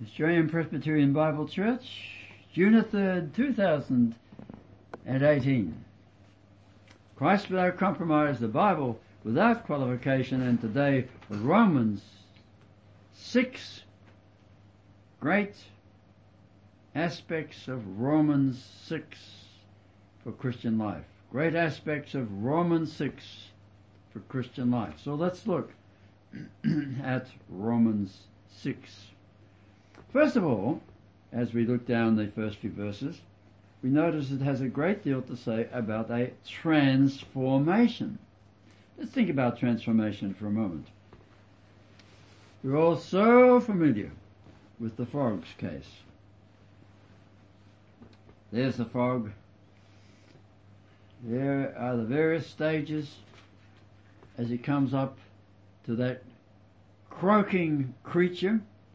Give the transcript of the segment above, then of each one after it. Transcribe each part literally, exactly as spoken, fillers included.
Australian Presbyterian Bible Church, June third, two thousand eighteen. Christ without compromise, the Bible without qualification, and today Romans six great aspects of Romans six for Christian life. Great aspects of Romans six for Christian life. So let's look at Romans six. First of all, as we look down the first few verses, we notice it has a great deal to say about a transformation. Let's think about transformation for a moment. We're all so familiar with the frog's case. There's the frog. There are the various stages as he comes up to that croaking creature,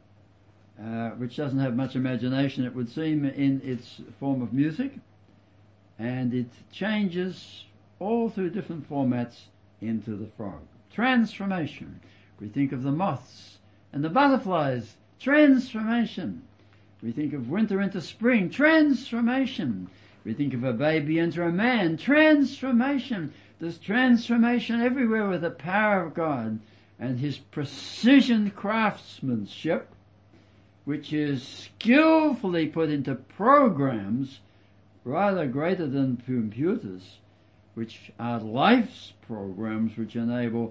uh, which doesn't have much imagination, it would seem, in its form of music, and it changes all through different formats into the frog. Transformation. We think of the moths and the butterflies. Transformation. We think of winter into spring. Transformation. We think of a baby into a man. Transformation. There's transformation everywhere with the power of God and His precision craftsmanship, which is skillfully put into programs rather greater than computers, which are life's programs which enable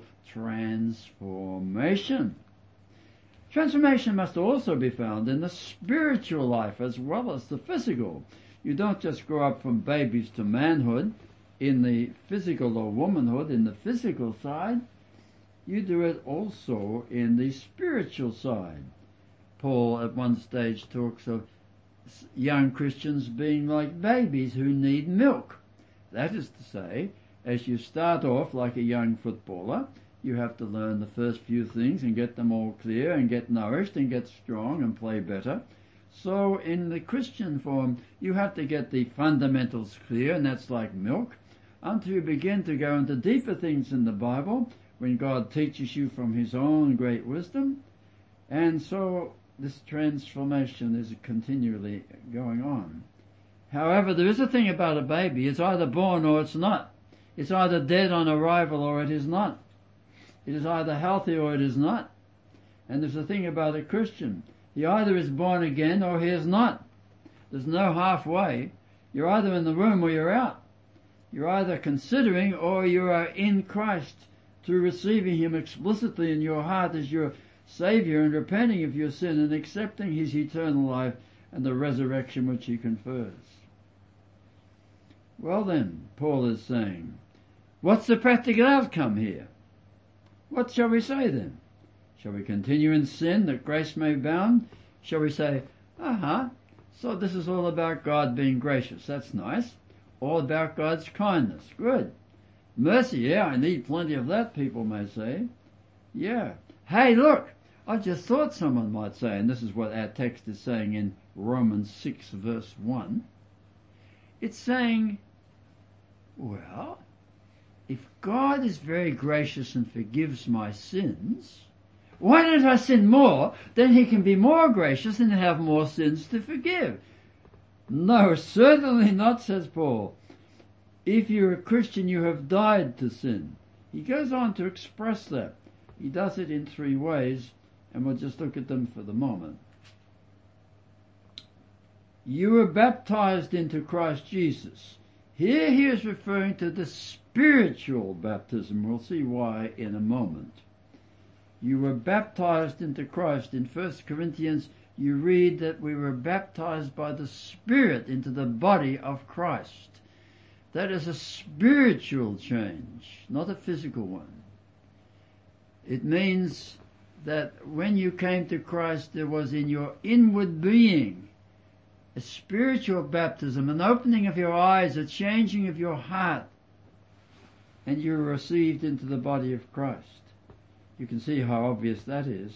transformation. Transformation must also be found in the spiritual life as well as the physical. You don't just grow up from babies to manhood in the physical, or womanhood in the physical side. You do it also in the spiritual side. Paul at one stage talks of young Christians being like babies who need milk. That is to say, as you start off like a young footballer, you have to learn the first few things and get them all clear and get nourished and get strong and play better. So in the Christian form, you have to get the fundamentals clear, and that's like milk, until you begin to go into deeper things in the Bible, when God teaches you from His own great wisdom. And so this transformation is continually going on. However, there is a thing about a baby. It's either born or it's not. It's either dead on arrival or it is not. It is either healthy or it is not. And there's a thing about a Christian. He either is born again or he is not. There's no halfway. You're either in the room or you're out. You're either considering or you are in Christ through receiving Him explicitly in your heart as your Saviour and repenting of your sin and accepting His eternal life and the resurrection which He confers. Well then, Paul is saying, what's the practical outcome here? What shall we say then? Shall we continue in sin that grace may abound? Shall we say, uh-huh, so this is all about God being gracious. That's nice. All about God's kindness. Good. Mercy, yeah, I need plenty of that, people may say. Yeah. Hey, look, I just thought someone might say, and this is what our text is saying in Romans six verse one. It's saying, well, if God is very gracious and forgives my sins, why don't I sin more? Then He can be more gracious and have more sins to forgive. No, certainly not, says Paul. If you're a Christian, you have died to sin. He goes on to express that. He does it in three ways, and we'll just look at them for the moment. You were baptized into Christ Jesus. Here he is referring to the spiritual baptism. We'll see why in a moment. You were baptized into Christ. In First Corinthians, you read that we were baptized by the Spirit into the body of Christ. That is a spiritual change, not a physical one. It means that when you came to Christ, there was in your inward being a spiritual baptism, an opening of your eyes, a changing of your heart, and you were received into the body of Christ. You can see how obvious that is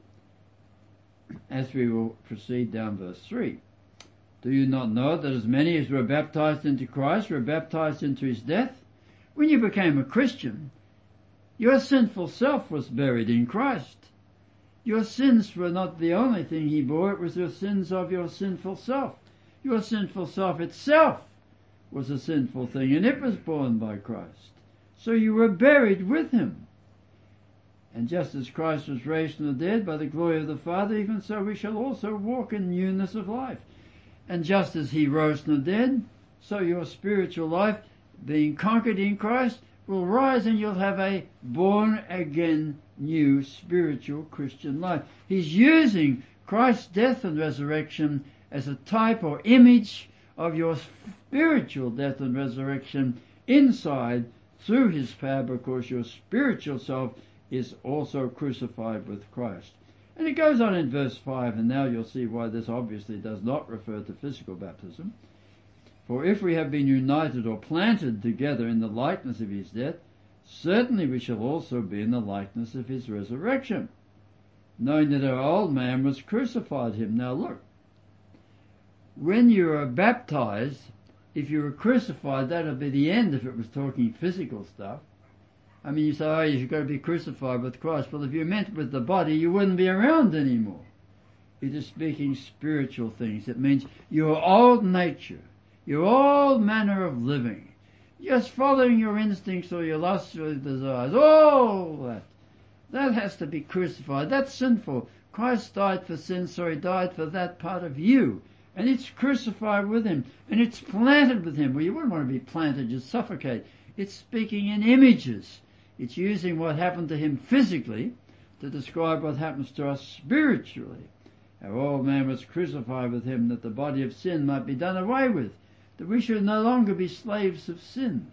as we will proceed down verse three. Do you not know that as many as were baptized into Christ were baptized into His death? When you became a Christian, your sinful self was buried in Christ. Your sins were not the only thing he bore, it was your sins of your sinful self. Your sinful self itself was a sinful thing, and it was borne by Christ. So you were buried with him. And just as Christ was raised from the dead by the glory of the Father, even so we shall also walk in newness of life. And just as he rose from the dead, so your spiritual life, being conquered in Christ, will rise, and you'll have a born-again, new spiritual Christian life. He's using Christ's death and resurrection as a type or image of your spiritual death and resurrection inside through his power, because your spiritual self is also crucified with Christ. And it goes on in verse five, and now you'll see why this obviously does not refer to physical baptism. For if we have been united or planted together in the likeness of his death, certainly we shall also be in the likeness of his resurrection, knowing that our old man was crucified with him. Now look, when you are baptized, if you were crucified, that would be the end if it was talking physical stuff. I mean, you say, oh, you've got to be crucified with Christ. Well, if you meant with the body, you wouldn't be around anymore. It is speaking spiritual things. It means your old nature, your old manner of living, just following your instincts or your lusts or your desires, all that, that has to be crucified. That's sinful. Christ died for sin, so he died for that part of you. And it's crucified with him. And it's planted with him. Well, you wouldn't want to be planted, just suffocate. It's speaking in images. It's using what happened to him physically to describe what happens to us spiritually. Our old man was crucified with him, that the body of sin might be done away with, that we should no longer be slaves of sin.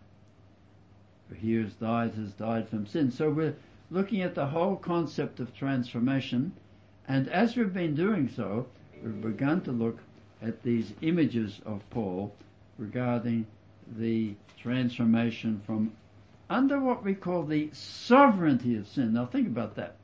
For he who has died has died from sin. So we're looking at the whole concept of transformation, and as we've been doing so, we've begun to look at these images of Paul regarding the transformation from under what we call the sovereignty of sin. Now think about that.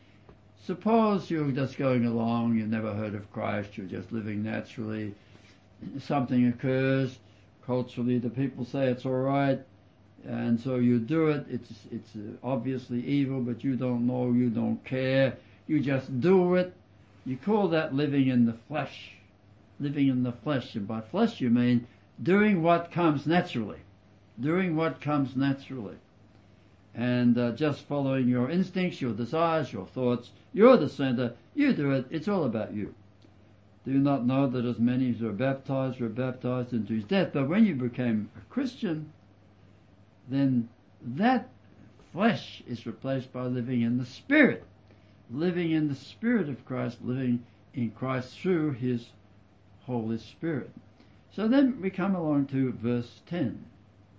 Suppose you're just going along, you've never heard of Christ, you're just living naturally, something occurs, culturally the people say it's alright, and so you do it, it's, it's obviously evil, but you don't know, you don't care, you just do it. You call that living in the flesh. Living in the flesh, and by flesh you mean doing what comes naturally. Doing what comes naturally. And uh, just following your instincts, your desires, your thoughts. You're the center. You do it. It's all about you. Do you not know that as many as were baptized were baptized into his death? But when you became a Christian, then that flesh is replaced by living in the Spirit. Living in the Spirit of Christ, living in Christ through his Holy Spirit. So then we come along to verse ten.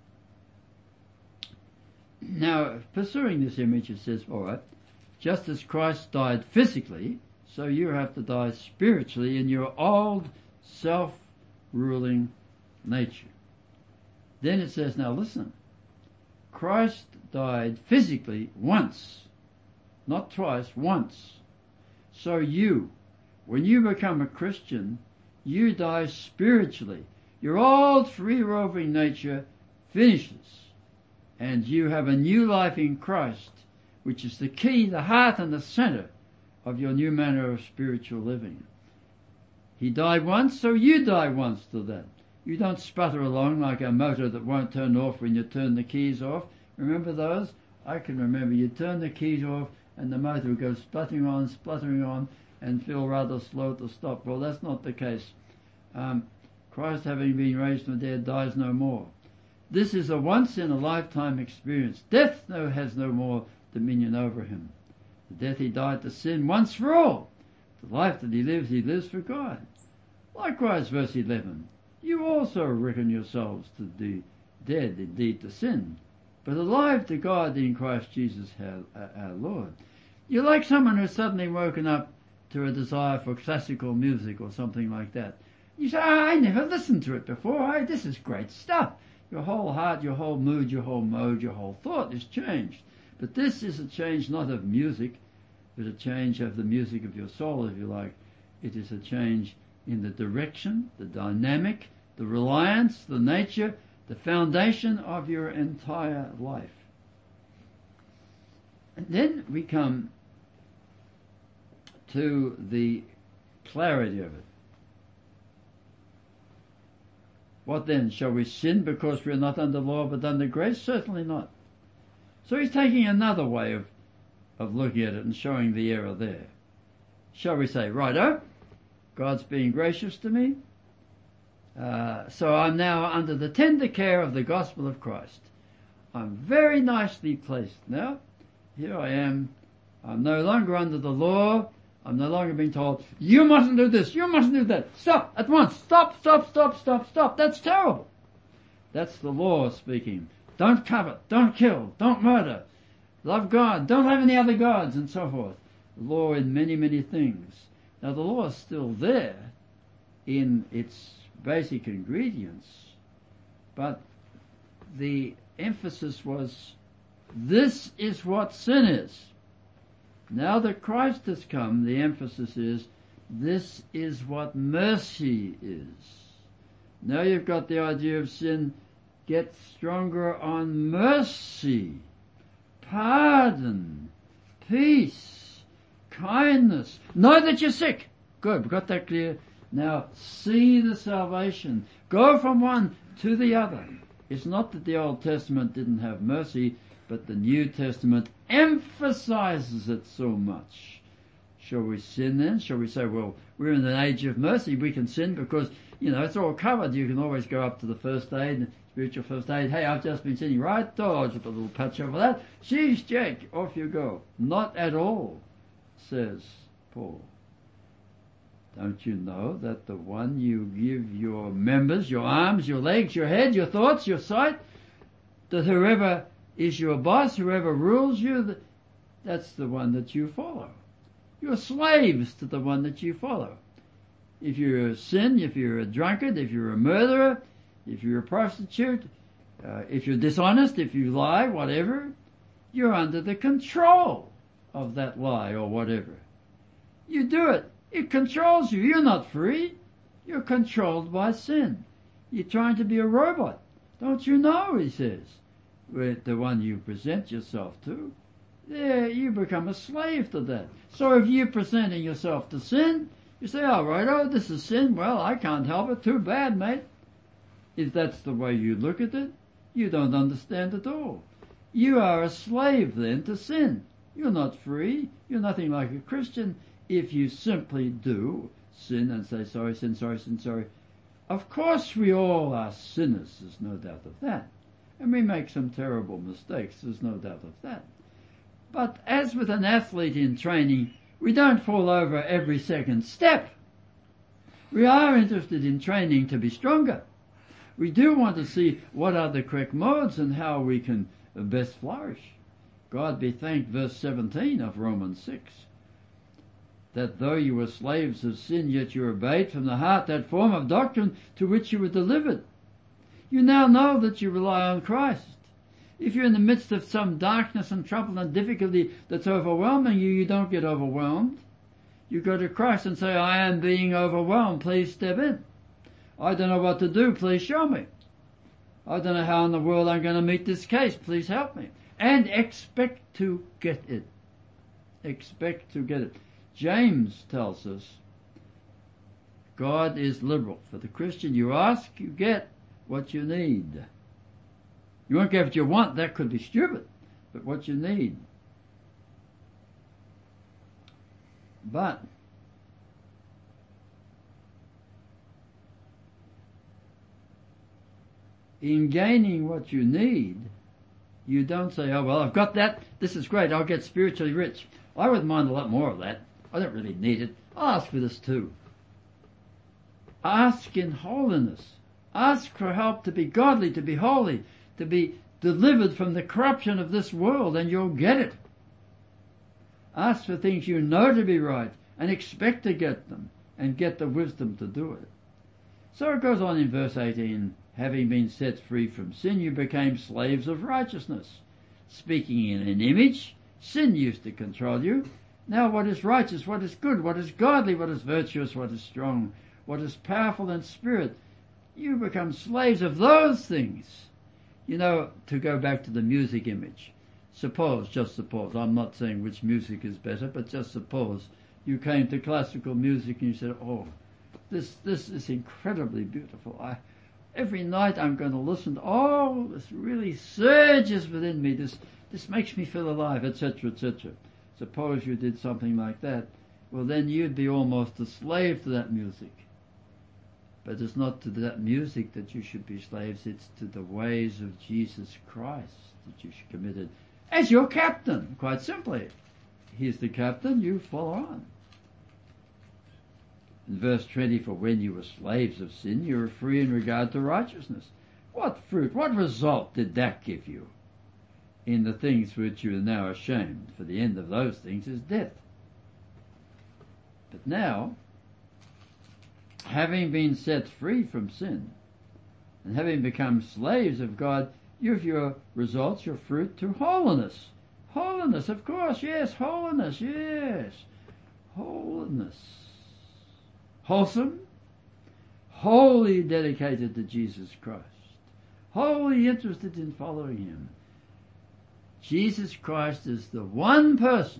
Now, pursuing this image, it says, all right, just as Christ died physically, so you have to die spiritually in your old self-ruling nature. Then it says, now listen, Christ died physically once, not twice, once. So you, when you become a Christian, you die spiritually. Your old free-roving nature finishes, and you have a new life in Christ, which is the key, the heart and the center of your new manner of spiritual living. He died once, so you die once to that. You don't sputter along like a motor that won't turn off when you turn the keys off. Remember those? I can remember you turn the keys off and the motor would go spluttering on, spluttering on, and feel rather slow to stop. Well, that's not the case. Um, Christ, having been raised from the dead, dies no more. This is a once-in-a-lifetime experience. Death no, has no more dominion over him. The death he died to sin once for all. The life that he lives, he lives for God. Likewise, verse eleven, you also reckon yourselves to be dead indeed to sin, but alive to God in Christ Jesus our, our Lord. You're like someone who's suddenly woken up to a desire for classical music or something like that. You say, oh, I never listened to it before. I, this is great stuff. Your whole heart, your whole mood, your whole mode, your whole thought is changed. But this is a change not of music, but a change of the music of your soul, if you like. It is a change in the direction, the dynamic, the reliance, the nature, the foundation of your entire life. And then we come to the clarity of it. What then? Shall we sin because we are not under law but under grace? Certainly not. So he's taking another way of, of looking at it and showing the error there. Shall we say, righto, God's being gracious to me, uh, so I'm now under the tender care of the gospel of Christ. I'm very nicely placed now. Here I am. I'm no longer under the law. I'm no longer being told, you mustn't do this, you mustn't do that. Stop, at once. Stop, stop, stop, stop, stop. That's terrible. That's the law speaking. Don't covet, don't kill, don't murder. Love God, don't have any other gods, and so forth. Law in many, many things. Now the law is still there in its basic ingredients, but the emphasis was, this is what sin is. Now that Christ has come, the emphasis is, this is what mercy is. Now you've got the idea of sin, get stronger on mercy, pardon, peace, kindness. Know that you're sick. Good, we've got that clear. Now see the salvation. Go from one to the other. It's not that the Old Testament didn't have mercy, but the New Testament emphasizes it so much. Shall we sin then? Shall we say, well, we're in an age of mercy, we can sin because, you know, it's all covered. You can always go up to the first aid, spiritual first aid. Hey, I've just been sinning, right? Oh, just a little patch over that. Sheesh, Jack, off you go. Not at all, says Paul. Don't you know that the one you give your members, your arms, your legs, your head, your thoughts, your sight, that whoever is your boss, whoever rules you, that's the one that you follow. You're slaves to the one that you follow. If you're a sin, if you're a drunkard, if you're a murderer, if you're a prostitute, uh, if you're dishonest, if you lie, whatever, you're under the control of that lie or whatever. You do it. It controls you. You're not free. You're controlled by sin. You're trying to be a robot. Don't you know, he says, with the one you present yourself to. There, you become a slave to that. So if you're presenting yourself to sin, you say, all right, oh, this is sin. Well, I can't help it. Too bad, mate. If that's the way you look at it, you don't understand at all. You are a slave then to sin. You're not free. You're nothing like a Christian if you simply do sin and say, sorry, sin, sorry, sin, sorry. Of course we all are sinners, there's no doubt of that. And we make some terrible mistakes, there's no doubt of that. But as with an athlete in training, we don't fall over every second step. We are interested in training to be stronger. We do want to see what are the correct modes and how we can best flourish. God be thanked, verse seventeen of Romans six. That though you were slaves of sin, yet you obeyed from the heart that form of doctrine to which you were delivered. You now know that you rely on Christ. If you're in the midst of some darkness and trouble and difficulty that's overwhelming you, you don't get overwhelmed. You go to Christ and say, I am being overwhelmed, please step in. I don't know what to do, please show me. I don't know how in the world I'm going to meet this case, please help me. And expect to get it. Expect to get it. James tells us God is liberal. For the Christian, you ask, you get what you need. You won't get what you want, that could be stupid, but what you need. But in gaining what you need, you don't say, oh, well, I've got that, this is great, I'll get spiritually rich. I wouldn't mind a lot more of that. I don't really need it. I'll ask for this too. Ask in holiness. Ask for help to be godly, to be holy, to be delivered from the corruption of this world, and you'll get it. Ask for things you know to be right, and expect to get them, and get the wisdom to do it. So it goes on in verse eighteen, having been set free from sin, you became slaves of righteousness. Speaking in an image, sin used to control you. Now what is righteous, what is good, what is godly, what is virtuous, what is strong, what is powerful in spirit, you become slaves of those things. You know, to go back to the music image, suppose, just suppose, I'm not saying which music is better, but just suppose you came to classical music and you said, oh, this this is incredibly beautiful. I every night I'm going to listen. Oh, this really surges within me. This this makes me feel alive, et cetera, et cetera. Suppose you did something like that. Well, then you'd be almost a slave to that music. But it's not to that music that you should be slaves. It's to the ways of Jesus Christ that you should commit it as your captain, quite simply. He's the captain, you follow on. In verse twenty, for when you were slaves of sin, you were free in regard to righteousness. What fruit, what result did that give you in the things which you are now ashamed? For the end of those things is death. But now, having been set free from sin, and having become slaves of God, you have your results, your fruit, to holiness. Holiness, of course, yes, holiness, yes. Holiness. Wholesome, wholly dedicated to Jesus Christ, wholly interested in following Him. Jesus Christ is the one person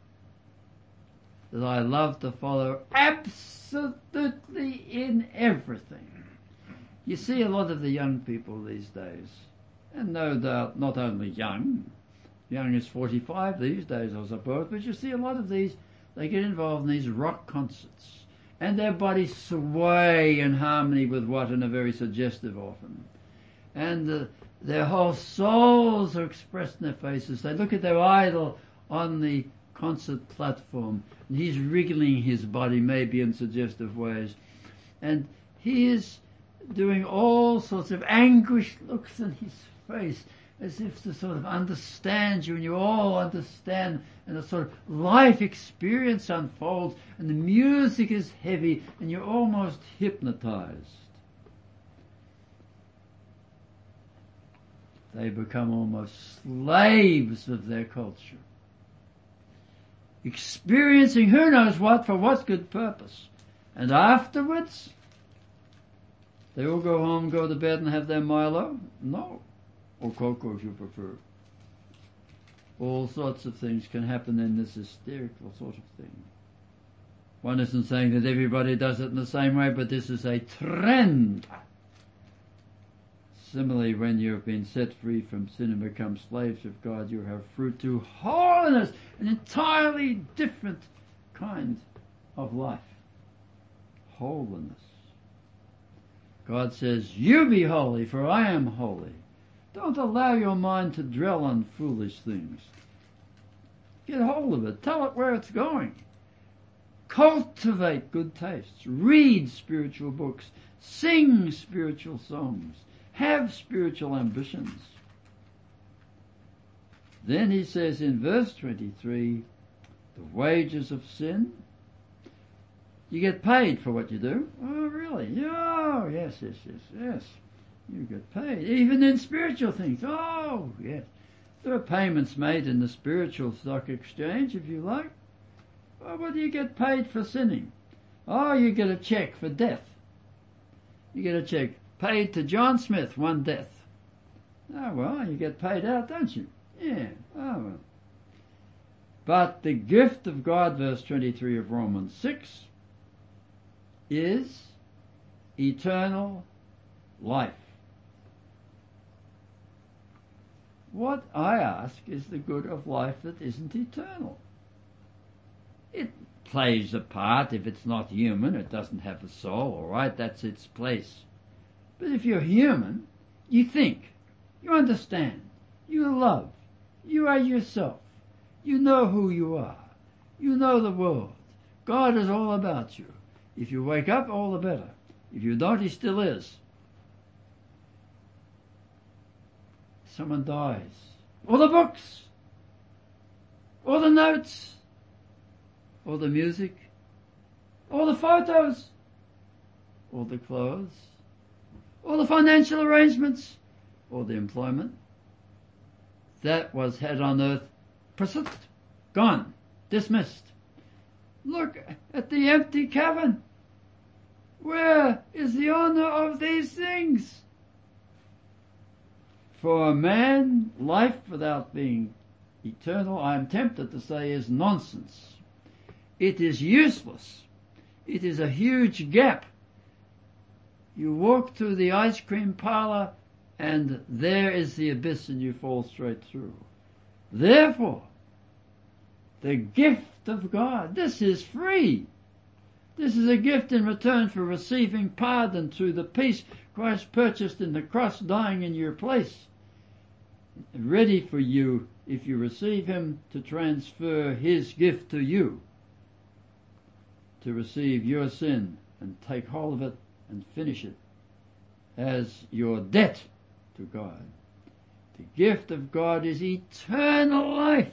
that I love to follow absolutely in everything. You see a lot of the young people these days, and no doubt not only young, young is forty-five these days I suppose, but you see a lot of these, they get involved in these rock concerts, and their bodies sway in harmony with what, and are very suggestive often. And uh, their whole souls are expressed in their faces. They look at their idol on the concert platform, and he's wriggling his body maybe in suggestive ways. And he is doing all sorts of anguished looks in his face, as if to sort of understand you, and you all understand, and a sort of life experience unfolds, and the music is heavy, and you're almost hypnotized. They become almost slaves of their culture, experiencing who knows what for what good purpose. And afterwards, they all go home, go to bed and have their Milo? No. Or cocoa if you prefer. All sorts of things can happen in this hysterical sort of thing. One isn't saying that everybody does it in the same way, but this is a trend. Similarly, when you have been set free from sin and become slaves of God, you have fruit to holiness, an entirely different kind of life. Holiness. God says, you be holy, for I am holy. Don't allow your mind to dwell on foolish things. Get hold of it. Tell it where it's going. Cultivate good tastes. Read spiritual books. Sing spiritual songs. Have spiritual ambitions. Then he says in verse twenty-three, the wages of sin. You get paid for what you do. Oh, really? Oh, yes, yes, yes, yes. You get paid. Even in spiritual things. Oh, yes. There are payments made in the spiritual stock exchange, if you like. Well, what do you get paid for sinning? Oh, you get a check for death. You get a check paid to John Smith, one death. Oh, well, you get paid out, don't you? Yeah. Oh, well. But the gift of God, verse twenty-three of Romans six, is eternal life. What I ask is the good of life that isn't eternal. It plays a part. If it's not human, it doesn't have a soul, all right, that's its place. But if you're human, you think, you understand, you love, you are yourself, you know who you are, you know the world. God is all about you. If you wake up, all the better. If you don't, He still is. Someone dies. Or the books. Or the notes. Or the music. Or the photos. Or the clothes. Or the financial arrangements. Or the employment. That was had on earth. Pursuit. Gone. Dismissed. Look at the empty cavern. Where is the honor of these things? For a man, life without being eternal, I am tempted to say, is nonsense. it is useless. It is a huge gap. You walk through the ice cream parlor and there is the abyss and you fall straight through. Therefore, the gift of God, this is free. This is a gift in return for receiving pardon through the peace Christ purchased in the cross, dying in your place. Ready for you, if you receive Him, to transfer His gift to you. To receive your sin and take hold of it and finish it as your debt to God. The gift of God is eternal life.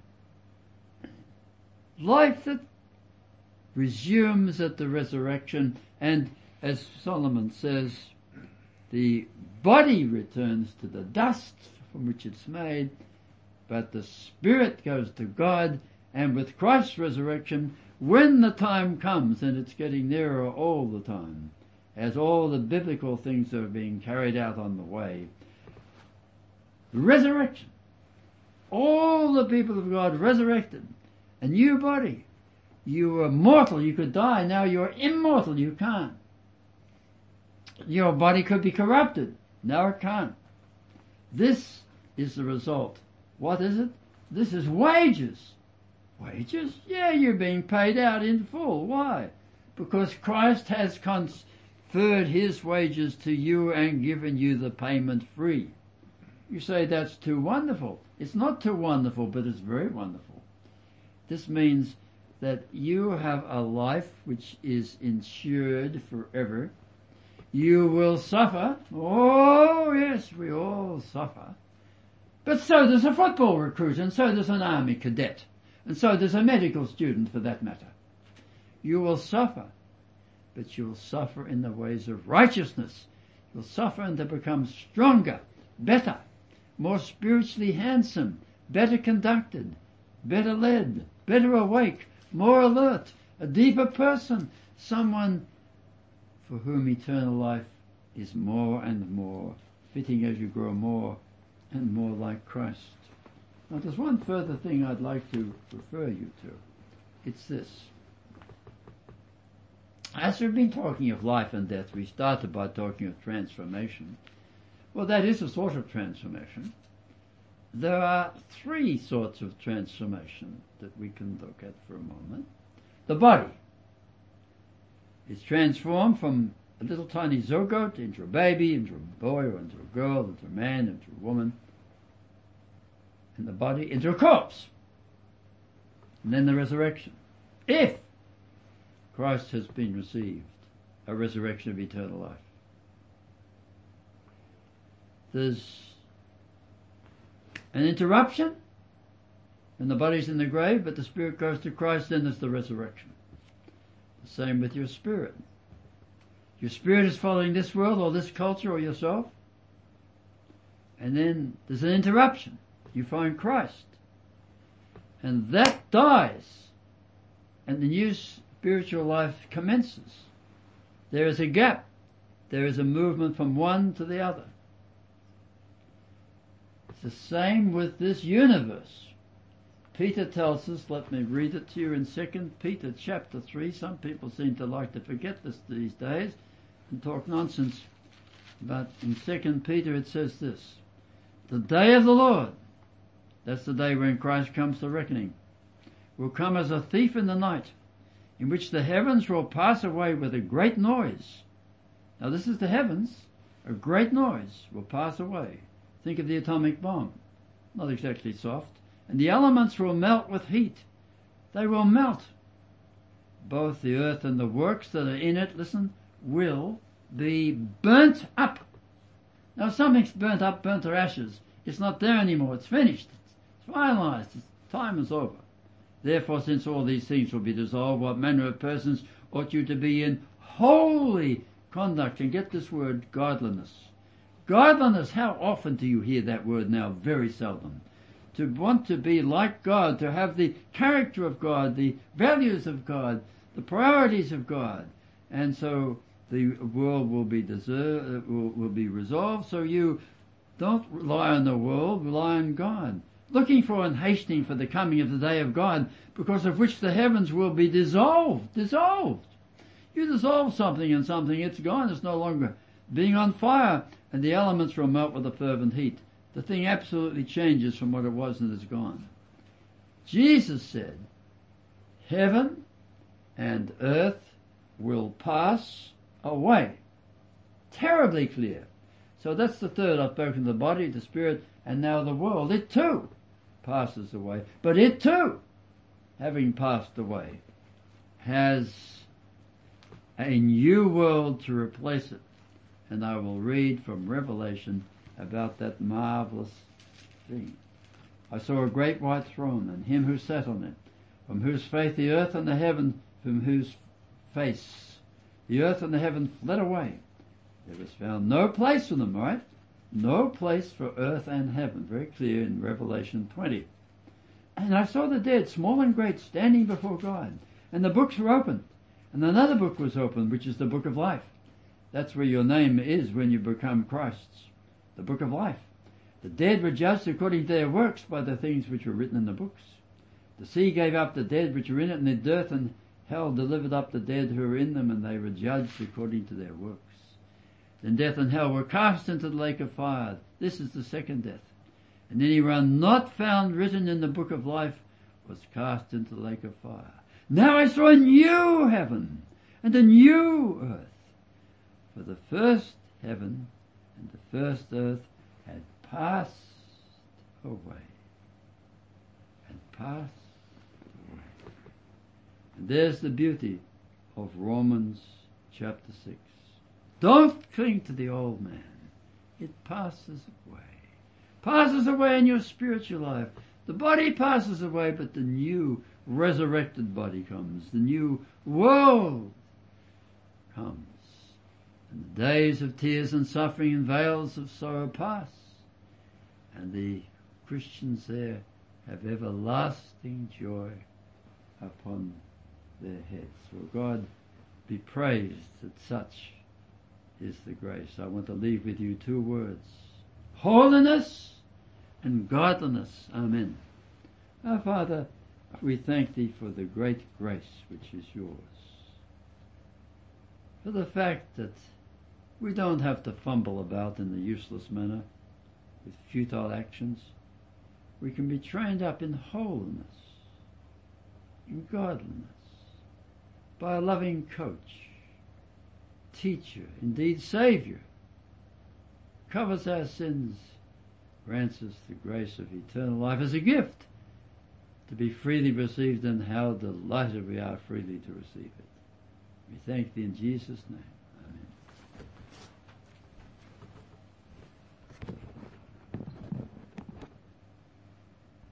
Life that resumes at the resurrection, and as Solomon says, the body returns to the dust from which it's made, but the spirit goes to God, and with Christ's resurrection, when the time comes, and it's getting nearer all the time, as all the biblical things are being carried out on the way, resurrection, all the people of God resurrected, a new body. You were mortal, you could die, now you're immortal, you can't. Your body could be corrupted, now it can't. This is the result. What is it? This is wages. Wages? Yeah, you're being paid out in full. Why? Because Christ has conferred His wages to you and given you the payment free. You say that's too wonderful. It's not too wonderful, but it's very wonderful. This means that you have a life which is insured forever. You will suffer. Oh, yes, we all suffer. But so does a football recruit, and so does an army cadet, and so does a medical student for that matter. You will suffer, but you will suffer in the ways of righteousness. You'll suffer and to become stronger, better, more spiritually handsome, better conducted, better led, better awake, more alert, a deeper person, someone for whom eternal life is more and more fitting as you grow more and more like Christ. Now there's one further thing I'd like to refer you to. It's this. As we've been talking of life and death, we started by talking of transformation. Well, that is a sort of transformation. There are three sorts of transformation that we can look at for a moment. The body is transformed from a little tiny zygote into a baby, into a boy, or into a girl, into a man, into a woman, and the body into a corpse. And then the resurrection. If Christ has been received, a resurrection of eternal life. There's an interruption, and the body's in the grave, but the spirit goes to Christ, then there's the resurrection. The same with your spirit. Your spirit is following this world or this culture or yourself, and then there's an interruption. You find Christ, and that dies, and the new spiritual life commences. There is a gap. There is a movement from one to the other. It's the same with this universe. Peter tells us, let me read it to you in Second Peter chapter three. Some people seem to like to forget this these days and talk nonsense. But in Second Peter it says this: the day of the Lord, that's the day when Christ comes to reckoning, will come as a thief in the night, in which the heavens will pass away with a great noise. Now this is the heavens. A great noise will pass away. Think of the atomic bomb. Not exactly soft. And the elements will melt with heat. They will melt. Both the earth and the works that are in it, listen, will be burnt up. Now if something's burnt up, burnt to ashes, it's not there anymore. It's finished. It's finalized. It's, time is over. Therefore, since all these things will be dissolved, what manner of persons ought you to be in holy conduct? And get this word, godliness. Godliness, how often do you hear that word now? Very seldom. To want to be like God, to have the character of God, the values of God, the priorities of God. And so the world will be deserved, will, will be resolved. So you don't rely on the world, rely on God. looking for and hastening for the coming of the day of God, because of which the heavens will be dissolved, dissolved. You dissolve something in something, it's gone, it's no longer being on fire, and the elements will melt with a fervent heat. The thing absolutely changes from what it was and is gone. Jesus said, heaven and earth will pass away. Terribly clear. So that's the third. I've spoken the body, the spirit, and now the world. It too passes away. But it too, having passed away, has a new world to replace it. And I will read from Revelation about that marvelous thing. I saw a great white throne, and him who sat on it, from whose face the earth and the heaven, from whose face the earth and the heaven fled away. There was found no place for them, right? No place for earth and heaven. Very clear in Revelation twenty. And I saw the dead, small and great, standing before God. And the books were opened. And another book was opened, which is the book of life. That's where your name is when you become Christ's. The book of life. The dead were judged according to their works by the things which were written in the books. The sea gave up the dead which were in it, and the earth and hell delivered up the dead who were in them, and they were judged according to their works. Then death and hell were cast into the lake of fire. This is the second death. And anyone not found written in the book of life was cast into the lake of fire. Now I saw a new heaven and a new earth. For the first heaven and the first earth had passed away. Had passed away. And there's the beauty of Romans chapter six. Don't cling to the old man. It passes away. Passes away in your spiritual life. The body passes away, but the new resurrected body comes. The new world comes. And the days of tears and suffering and veils of sorrow pass. And the Christians there have everlasting joy upon their heads. Will God be praised that such is the grace. I want to leave with you two words. Holiness and godliness. Amen. Our Father, we thank Thee for the great grace which is yours. For the fact that we don't have to fumble about in the useless manner with futile actions. We can be trained up in holiness, in godliness, by a loving coach, teacher, indeed Saviour, covers our sins, grants us the grace of eternal life as a gift to be freely received, and how delighted we are freely to receive it. We thank Thee in Jesus' name.